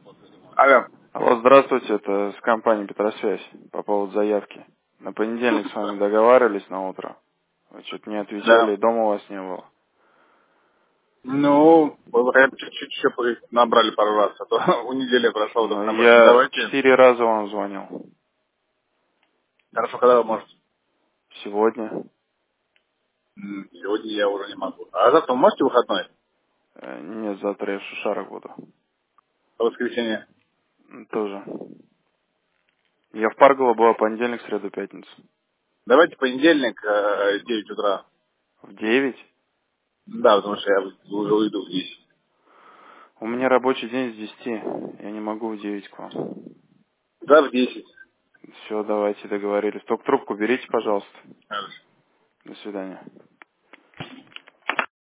Алло. Алло, здравствуйте, это с компании Петросвязь по поводу заявки. На понедельник с вами договаривались на утро. Вы что-то не отвечали, Да. и дома у вас не было. Ну, вы хотя бы чуть-чуть еще набрали пару раз, а то у недели прошло, Но только набрали. Ну, я давайте. 4 раза вам звонил. Хорошо, когда вы можете? Сегодня. Сегодня я уже не могу. А завтра вы можете выходной? Нет, завтра я в Шишарах буду. В воскресенье. Тоже. Я в Парголо была понедельник, среду, пятницу. Давайте понедельник, 9 утра. В 9. Да, потому что я уже уйду в 10. У меня рабочий день с 10. Я не могу в 9 к вам. Да, в 10. Все, давайте договорились. Только трубку берите, пожалуйста. Хорошо. До свидания.